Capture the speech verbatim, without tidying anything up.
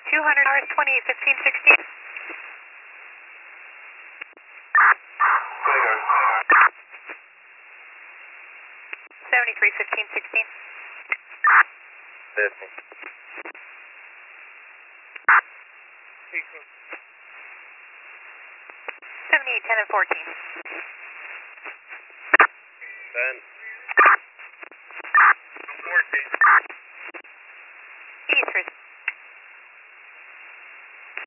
two hundred hours, twenty-eight fifteen sixteen. seventy-three fifteen sixteen. fifty. seventy-eight ten and fourteen. ten.